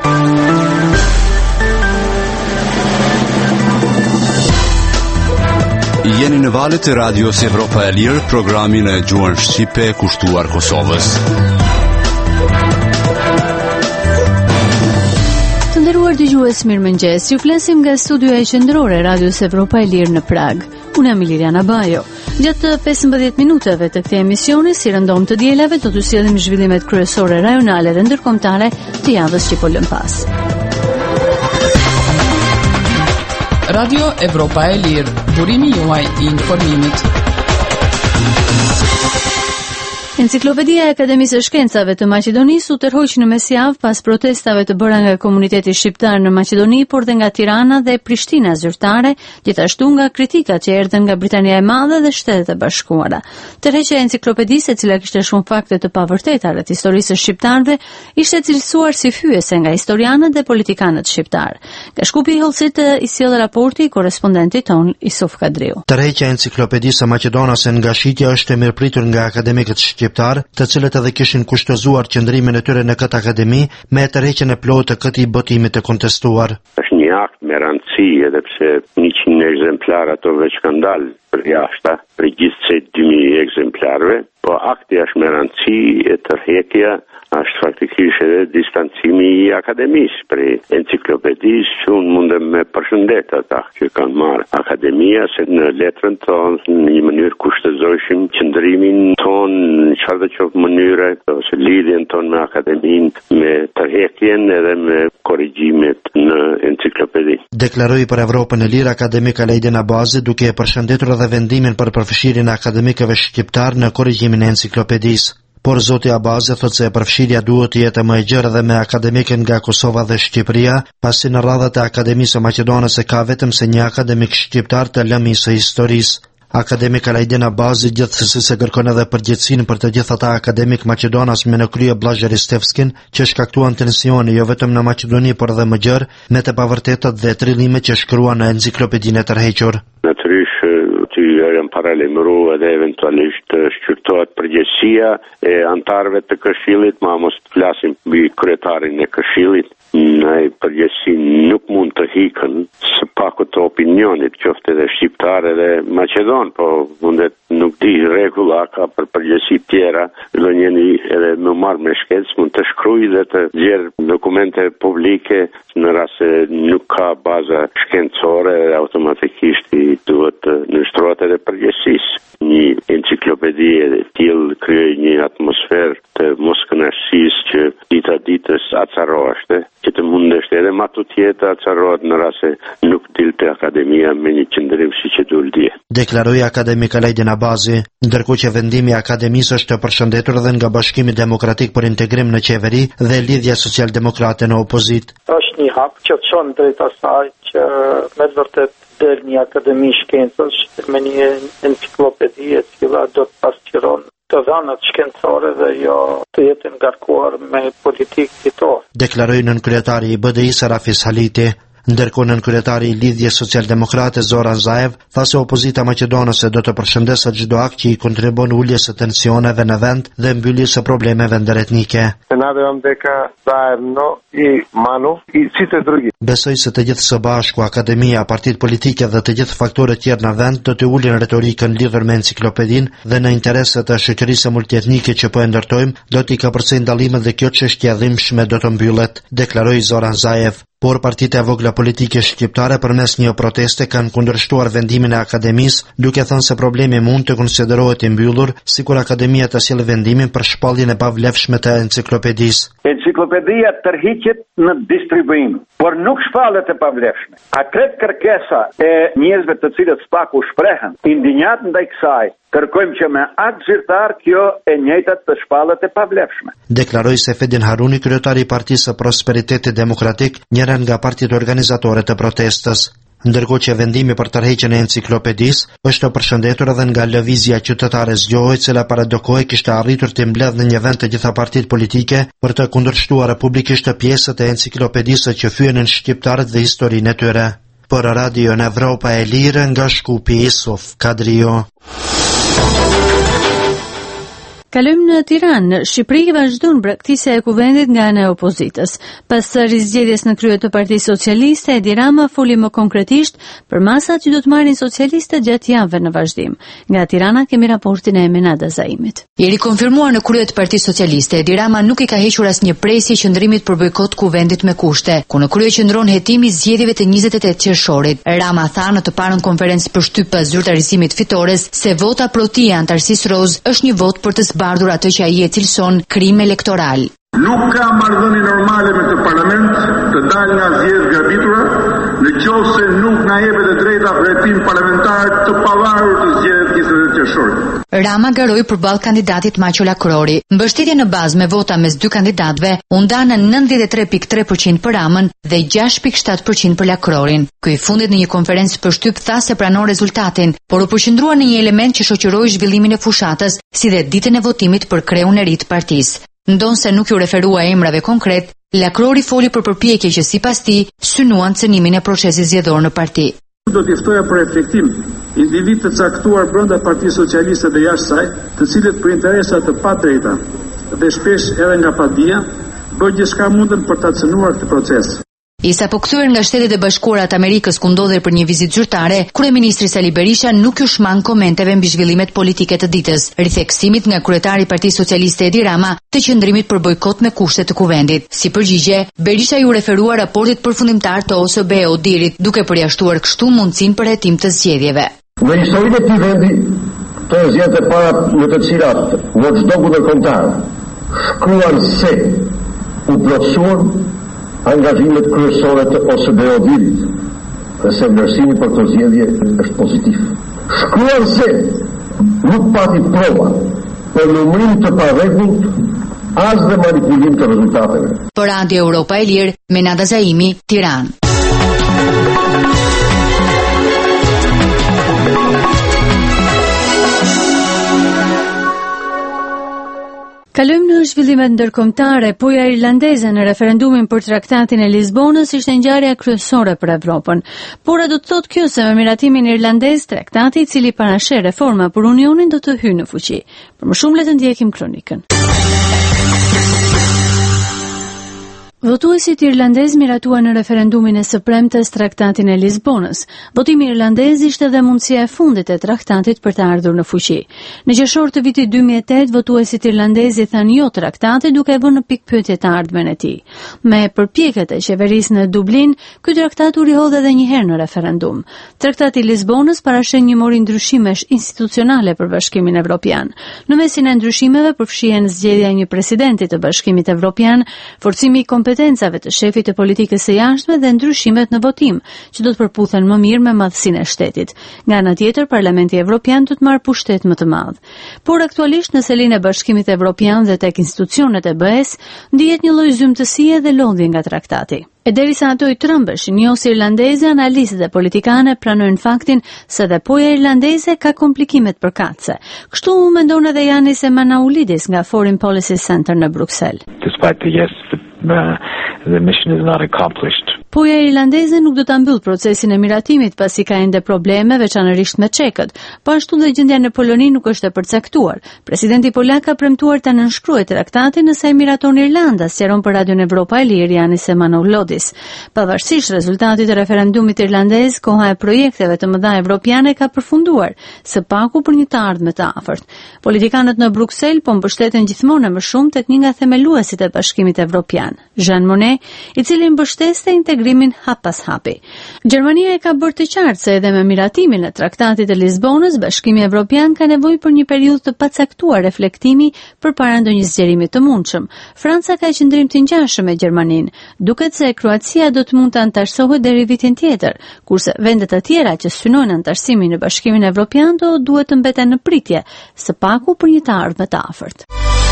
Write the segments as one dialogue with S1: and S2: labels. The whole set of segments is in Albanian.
S1: Jeni në valët e radios Evropa e Lirë, programin e gjuhën shqipe kushtuar Kosovës.
S2: Të nderuar dëgjues, mirëmëngjes. Ju flasim nga studioja qendrore e radios Evropa e Lirë në Prag. Unë jam Liliana Bajo. Gjatë 15 minutave të këtij emisioni, si rëndom të dielave, do t'ju sjellim zhvillimet kryesore rajonale dhe ndërkombëtare të javës që po lëm pas.
S3: Radio Evropa e Lirë, burimi juaj I informimit.
S2: Enciklopedia e Akademisë së Shkencave të Maqedonisë u tërhoq në mesjavë pas protestave të bëra nga komuniteti shqiptar në Maqedoni, por dhe nga Tirana dhe Prishtina zyrtare, gjithashtu nga kritikat që erdhën nga Britania e Madhe dhe Shtetet e Bashkuara. Tërheqja e enciklopedisë, e cila kishte shumë fakte të pavërteta rreth historisë së shqiptarëve, ishte cilësuar si fyese nga historianët dhe politikanët shqiptar. Nga Shkupi I Hollësit I sjell raporti I korrespondenti ton Isuf Kadriu.
S4: Tërheqja e enciklopedisë së Maqedonase nga shitja është e mirëpritur nga akademikët shqiptar, të cilët edhe kishin kushtëzuar qëndrimin e tyre në këtë akademi me tërheqjen e plotë të këtij botimi të kontestuar.
S5: Është një akt me rëndësi, edhe pse 100 ekzemplar ato veç kanë dalë për jashta, për gjithsej 2000 ekzemplarëve, po akti është me rëndësi, e tërheqja është faktikisht edhe distancimi I akademisë për enciklopedisë, që unë mundem me përshëndet ata që kanë marrë akademia, se në letrën tonë në një mënyrë kushtëzojshim qëndrimin tonë në çfarë do qoftë mënyre, ose lidhjen tonë me akademinë, me tërheqjen edhe me korrigjimet në enciklopedi.
S4: Deklaroi për Evropën e Lirë akademik Alejdin Abazi, duke e përshëndetur edhe vendimin për përfshirjen e akademikëve shqiptar në korrigjimin e enciklopedisë. Por zoti Abazi thotë se përfshirja duhet të jetë më e gjerë dhe me akademikën nga Kosova dhe Shqipëria, pasi në radhët e Akademisë së Maqedonase ka vetëm se një akademik shqiptar të lëmisë së historisë. Akademik Alejdin Abazi gjithsesi se kërkon edhe përgjegjësinë për të gjithë ata akademik maqedonas me në krye Blazher Stevskin, që shkaktuan tensione jo vetëm në Maqedoni por edhe më gjerë me të pavërtetat dhe trillimet që shkruan në enciklopedinë e tërhequr.
S5: Janë paralemru edhe eventualisht shqyrtohet përgjegjësia e antarëve të Këshillit, ma mos të flasim mbi kryetarin e Këshillit. Ai përgjegjësi nuk mund të hikën së pakut të opinionit, qoftë edhe shqiptar edhe maqedon, po mundet nuk di rregulla ka për përgjegjësi tjera, do njëri edhe më marrë me shkencë mund të shkruaj dhe të nxjerr dokumente publike në rast se nuk ka baza shkencore, automatikisht I duhet të nështrohet edhe përgjegjësisë. Një enciklopedi e tillë krijoi një atmosferë të moskënaqësisë që dita ditës acaroheshte, që të mundesht edhe ma të tjetë acarohet në rast se nuk dilte akademia me një qëndrim si që duhet dje.
S4: Deklaroi akademik Alejdin Abazi, ndërkohë që vendimi I akademisë është të përshëndetur edhe nga Bashkimi Demokratik për Integrim në qeveri dhe Lidhja Social-Demokrate në opozit.
S6: Është një hap që çon drejt asaj që me të vërtet del një akademi shkencësh me një enciklopedi e cila do të pasqyron të dhënat shkencore dhe jo të jetë ngarkuar me politikë fitor.
S4: Deklaroi nënkryetari I BDI Sarafis Haliti. Ndërkohë nënkryetari I Lidhjes Social-Demokrate Zoran Zaev tha se opozita maqedonase do të përshëndesë çdo akt që I kontribon uljes së tensioneve në vend dhe mbylljes së problemeve ndëretnike. Besoj se të gjithë së bashku, akademia, partitë politike dhe të gjithë faktorët tjerë në vend do të ulin retorikën lidhur me enciklopedinë dhe në intereset e shoqërisë multietnike që po e ndërtojmë, do t'i kapërcejnë dallimet dhe kjo çështje e dhimbshme do të mbyllet, deklaroi Zoran Zaev. Por partitë e vogla politike shqiptare përmes një proteste kanë kundërshtuar vendimin e akademisë, duke thënë se problemi mund të konsiderohet I mbyllur, sikur akademia të sjellë vendimin për shpalljen e pavlefshme të enciklopedisë.
S7: Enciklopedia tërhiqet në distribuim, por nuk shpallet e pavlefshme. A kret kërkesa e njerëzve të cilët spaku shprehen, indinjat ndaj kësaj, kërkojmë që me akt zyrtar kjo e njëjtat të shpallet e pavlefshme.
S4: Deklaroi Sefedin Haruni, kryetari I Partisë së Prosperitetit Demokratik, njëra nga partitë organizatore të protestës. Ndërkohë që vendimi për tërheqjen e enciklopedisë është përshëndetur edhe nga lëvizja qytetare Zgjohoj, cila paradokoj kishte arritur të mbledhë në një vend të gjitha partitë politike për të kundërshtuar publikisht pjesët e enciklopedisë që fyenin shqiptarët dhe historinë e tyre. Për Radio në Evropa e Lirë nga Shkupi Isuf Kadrio.
S2: Kalojmë në Tiranë. Në Shqipëri vazhdon braktisja e kuvendit nga ana e opozitës. Pas rizgjedhjes në krye të Partisë Socialiste, Edi Rama foli më konkretisht për masat që do të marrin socialistët gjatë javëve në vazhdim. Nga Tirana kemi raportin e Menada Zaimit.
S8: I rikonfirmuar në krye të Partisë Socialiste, Edi Rama nuk i ka hequr asnjë presje qëndrimit për bojkot kuvendit me kushte, ku në krye qëndron hetimi i zgjedhjeve të 28 qershorit. Rama tha në të parën konferencë përshtyp pas zyrtarizimit fitores se vota pro tij e antarësisë roz është një vot për të zbardhur atë që ai e cilëson krim elektoral.
S9: Nuk ka marrëdhënie normale me këtë parlament të dalë nga zgjedhjet gabitura, në qoftë se nuk na jepet e drejta për hetim parlamentar të pavarur të zgjedhjeve të 28 qershorit.
S8: Rama garoi përballë kandidatit Maqo Lakrori. Mbështetje në bazë me vota mes dy kandidatëve u nda në 93.3% për Ramën dhe 6.7% për Lakrorin. Ky i fundit në një konferencë përshtyp tha se pranon rezultatin, por u përqendrua në një element që shoqëroi zhvillimin e fushatës, si dhe ditën e votimit për kreun e ri të partisë. Ndonse nuk ju referua emrave konkret, Lakrori foli për përpjekje që sipas tij synuan cënimin e procesit zgjedhor në parti.
S9: Do t'i ftoja për reflektim individ të caktuar brenda Partisë Socialiste dhe jashtë saj, të cilët për interesa të padrejta dhe shpesh edhe nga padia, bëjnë gjithçka mundën për ta cënuar këtë proces.
S8: I sapo kthyer nga Shtetet e Bashkuara të Amerikës ku ndodhej për një vizitë zyrtare, kryeministri Sali Berisha nuk u shmang komenteve mbi zhvillimet politike të ditës, ritheksimit nga kryetari i Partisë Socialiste Edi Rama të qëndrimit për bojkot me kushte të kuvendit. Si përgjigje, Berisha ju referua raportit përfundimtar të OSBE-Odirit, duke përjashtuar kështu mundësinë për hetim të zgjedhjeve.
S9: Në historinë e këtij vendi, të zgjedhjet e para në të cilat Watchdogu ndërkombëtar shkruan se u plotësuan angazhimet kryesore të OSBE-Odirit, dhe se vlerësimi për këtë zgjedhje është pozitiv. Shkruan se nuk pati prova për numërim të parregullt as dhe manipulim të rezultateve.
S8: Për Radio Europa e Lirë, Menada Zaimi, Tiranë.
S2: Kalojmë në zhvillimet ndërkombëtare. Poja irlandeze në referendumin për traktatin e Lisbonës ishte ngjarja kryesore për Evropën. Por a do të thotë kjo se me miratimin irlandez, traktati i cili parasheh reforma për Unionin do të hyjë në fuqi? Për më shumë le të ndjekim kronikën. Votuesit irlandez miratuan në referendumin e së premtes traktatin e Lisbonës. Votimi irlandez ishte dhe mundësia e fundit e traktatit për të ardhur në fuqi. Në qershor të vitit 2008, votuesit irlandez i thanë jo traktatit duke vënë në pikpyetje të ardhmen e tij. Me përpjekjet e qeverisë në Dublin, ky traktat u rihodh edhe një herë në referendum. Traktati i Lisbonës parasheh një mori ndryshimesh institucionale për Bashkimin Evropian. Në mesin e ndryshimeve përfshihen zgjedhja e një presidenti të Bashkimit Evropian, forcimi i kompetencave të shefit të politikës së jashtme dhe ndryshimet në votim, që do të përputhen më mirë me madhësinë e shtetit. Nga ana tjetër, Parlamenti Evropian do të marrë pushtet më të madh. Por aktualisht në selinë e Bashkimit Evropian dhe tek institucionet e BE-s ndihet një lloj zymtësie dhe lodhje nga traktati. E derisa ato i trëmbesh, njësi irlandeze, analistë dhe politikane pranojnë faktin se dhe poja irlandeze ka komplikimet përkatëse. Kështu mendon edhe Yanis Emanaulidis nga Foreign Policy Center në Bruksel.
S10: Despite the yes, the mission is not accomplished.
S2: Poja irlandeze nuk do ta mbyll procesin e miratimit pasi ka ende probleme veçanërisht me çekët. Po ashtu dhe gjendja në Poloni nuk është e përcaktuar. Presidenti polak ka premtuar ta nënshkruajë traktatin nëse e miraton Irlanda, sqaron për Radion Evropa e Lirë Yanis Emanaulidis. Pavarësisht rezultatit të referendumit irlandez, koha e projekteve të mëdha evropiane ka përfunduar, së paku për një të ardhme të afërt. Politikanët në Bruksel po mbështeten gjithmonë më shumë tek një nga themeluesit e Bashkimit Evropian, Jean Monnet, i cili mbështeste integrimin hap pas hapi. Gjermania e ka bërë të qartë se edhe me miratimin e traktatit të Lisbonës, Bashkimi Evropian ka nevojë për një periudhë të pacaktuar reflektimi përpara ndonjë zgjerimi të mundshëm. Franca ka qendrim të ngjashëm me Gjermaninë. Duket se Kroacia do të mund të antarësohet deri vitin tjetër, kurse vendet e tjera që synojnë antarësimin në Bashkimin Evropian do duhet të mbeten në pritje, së paku për një të ardhme të afërt.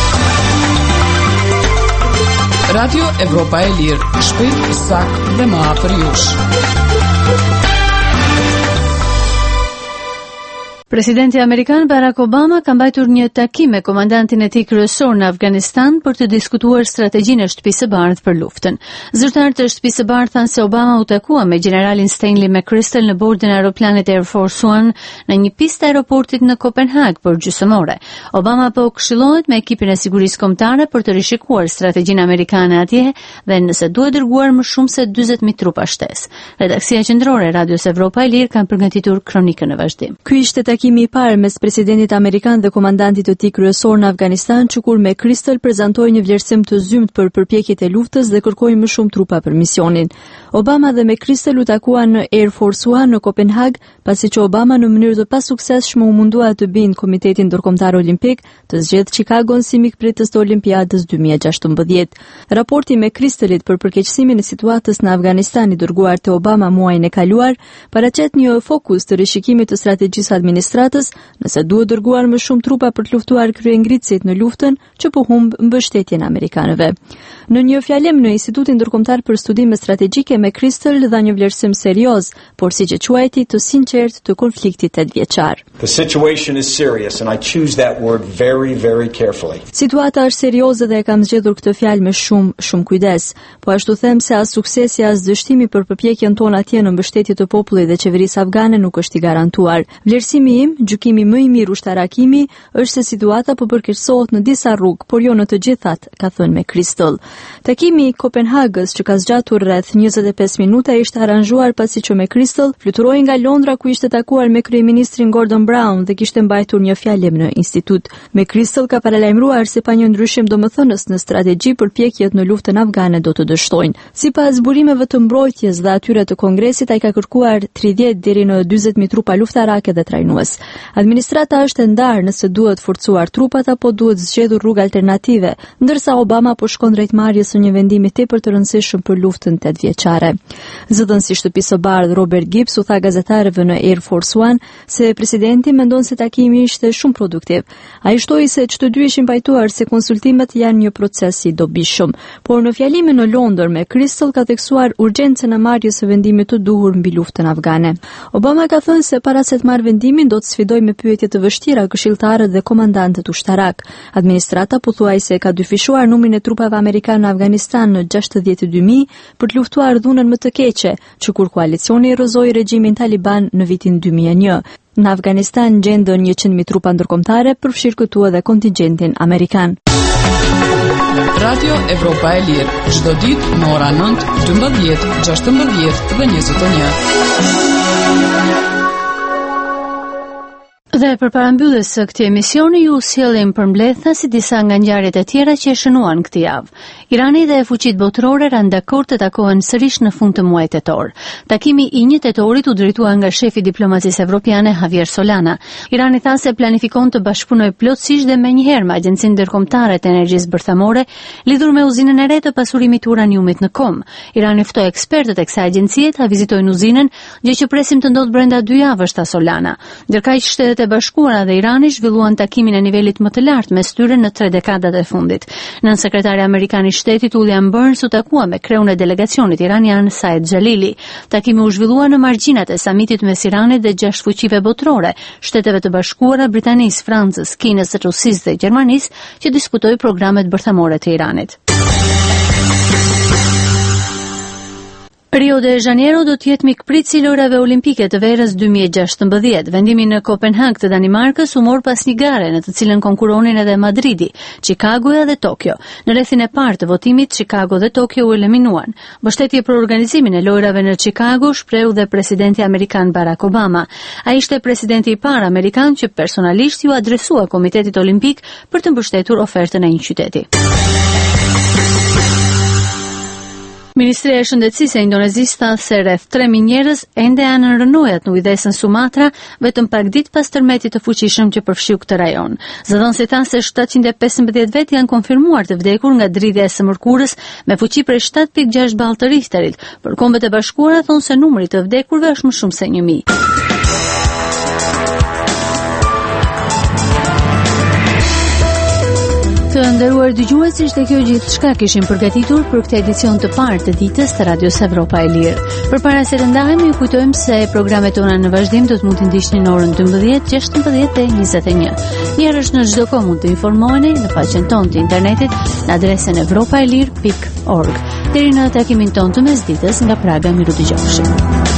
S3: Radio Evropa e Lirë, shpejt, sakt dhe më afër jush.
S2: Presidenti amerikan Barack Obama ka mbajtur një takim me komandantin e tij kryesor në Afganistan për të diskutuar strategjinë e Shtëpisë së Bardhë për luftën. Zyrtarët e Shtëpisë së Bardhë thanë se Obama u takua me generalin Stanley McChrystal në bordin e aeroplanit Air Force One në një pistë aeroportit në Kopenhag për gjysmore. Obama po këshillohet me ekipin e sigurisë kombëtare për të rishikuar strategjinë amerikane atje dhe nëse duhet dërguar më shumë se 40,000 trupa shtesë. Redaksia qendrore e Radios Evropa e Lirë kanë përgatitur kronikën në vazhdim.
S11: Ky ishte takimi i parë mes presidentit amerikan dhe komandantit të tij kryesor në Afganistan, që kur McChrystal prezantoi një vlerësim të zymt për përpjekjet e luftës dhe kërkoi më shumë trupa për misionin. Obama dhe McChrystal u takuan në Air Force One në Kopenhag, pasi që Obama në mënyrë të pasuksesshme u mundua të bindë Komitetin Ndërkombëtar Olimpik të zgjedhë Chicagon si mikpritës të Olimpiadës 2016. Raporti McChrystalit për përkeqësimin e situatës në Afganistan i dërguar te Obama muajin e kaluar paraqet një fokus të rishikimit të strategjisë administratës, nëse duhet dërguar më shumë trupa për të luftuar kryengritësit në luftën që po humb mbështetjen amerikanëve. Në një fjalim në Institutin Ndërkombëtar për Studime Strategjike, McChrystal dha një vlerësim serioz, por siç e quajti të sinqert të konfliktit 8-vjeçar.
S12: The situation is serious and I choose that word very, very carefully.
S11: Situata është serioze dhe e kam zgjedhur këtë fjalë me shumë kujdes, po ashtu them se as suksesi as dështimi për përpjekjen tonë atje në mbështetje të popullit dhe qeverisë afgane nuk është i garantuar. Vlerësimi im, gjykimi më i mirë ushtarakimi, është se situata po përkeqësohet në disa rrugë, por jo në të gjithat, ka thënë McChrystal. Takimi i Kopenhagës, që ka zgjatur rreth 25 minuta, ishte aranjuar pasi që McChrystal fluturoi nga Londra ku ishte takuar me kryeministrin Gordon Brown dhe kishte mbajtur një fjalim në institut. McChrystal ka paralajmëruar se pa një ndryshim domethënës në strategji përpjekjet në luftën afgane do të dështojnë. Sipas burimeve të mbrojtjes dhe atyre të Kongresit, ai ka kërkuar 30 deri në 40,000 trupa luftarake dhe trajnues. Administrata është e ndarë nëse duhet forcuar trupat apo duhet zgjedhur rrugë alternative, ndërsa Obama po shkon drejt marrjes së një vendimi tepër të rëndësishëm për luftën 8-vjeçare. Zëdhënësi i Shtëpisë së Bardhë Robert Gibbs u tha gazetarëve në Air Force One se presidenti mendon se takimi ishte shumë produktiv. Ai shtoi se çdo dy ishin pajtuar se konsultimet janë një proces i dobishëm, por në fjalimin në Londër McChrystal ka theksuar urgjencën e marrjes së vendimit të duhur mbi luftën afgane. Obama ka thënë se para se të marrë vendimin do të sfidojë me pyetje të vështira këshilltarët dhe komandantët ushtarak. Administrata pothuajse ka dyfishuar numrin e trupave amerikanë në Afganistan në 62,000 për të luftuar dhunën më të keqe, që kur koalicioni rrëzoi regjimin taliban në vitin 2001. Në Afganistan gjendën 100,000 trupa ndërkombëtare, përfshirë këtu edhe kontingjentin amerikan.
S3: Radio Evropa e Lirë, çdo ditë në ora 9, 12, 16 dhe 21.
S2: Dhe përpara mbylljes së këtij emisioni ju sjellim përmbledhja si disa nga ngjarjet e tjera që e shënuan këtë javë. Irani dhe fuqitë botërore ranë dakord të takohen sërish në fund të muajit tetor. Takimi i 1 tetorit u drejtua nga shefi i diplomacisë evropiane Javier Solana. Irani tha se planifikon të bashkëpunojë plotësisht dhe menjëherë me Agjencinë Ndërkombëtare të Energjisë Bërthamore lidhur me uzinën e re të pasurimit të uraniumit në Kom. Irani ftoi ekspertët e kësaj agencie ta vizitojnë uzinën, gjë që presim të ndodhë brenda 2 javësh, tha Solana. Ndërkaq Shtetet e Bashkuara dhe Irani zhvilluan takimin e nivelit më të lartë mes tyre në 3 dekadat e fundit. Nën sekretari amerikan i shtetit William Burns u takua me kreun e delegacionit iranian Said Jalili. Takimi u zhvillua në margjinat e samitit mes Iranit dhe 6 fuqive botërore, Shteteve të Bashkuara, Britanisë, Francës, Kinës, Rusisë dhe Gjermanisë, që diskutoi programet bërthamore të Iranit. Rio de Janeiro do të jetë mikpritës i lojrave olimpike të verës 2016. Vendimi në Kopenhag të Danimarkës u mor pas një gare në të cilën konkuronin edhe Madridi, Chicagoja dhe Tokyo. Në rrethin e parë të votimit, Chicago dhe Tokyo u eliminuan. Mbështetje për organizimin e lojrave në Chicago shpreu dhe presidenti amerikan Barack Obama. Ai ishte presidenti i parë amerikan që personalisht ju adresua Komitetit Olimpik për të mbështetur ofertën e një qyteti. Ministria e Shëndetësisë e Indonezisë tha se rreth 3.000 njerëz ende janë në rënojat në ujdesën Sumatra, vetëm pak ditë pas tërmetit të fuqishëm që përfshiu këtë rajon. Zëdhënësi tha se 715 vet janë konfirmuar të vdekur nga dridhja e së mërkurës me fuqi prej 7.6 ball të Richterit. Për Kombet e Bashkuara thonë se numri të vdekurve është më shumë se 1.000. Të nderuar dëgjues, ishte kjo gjithçka kishim përgatitur për këtë edicion të parë të ditës të Radios Evropa e Lirë. Përpara se të ndahemi, ju kujtojmë se programet tona në vazhdim do të mund të ndiqni në orën 12, 16 dhe 21. Njerësh në çdo kohë mund të informoheni në faqen tonë të internetit në adresën europaelir.org. Deri në takimin tonë të mesditës nga Praga, miru dëgjofshim.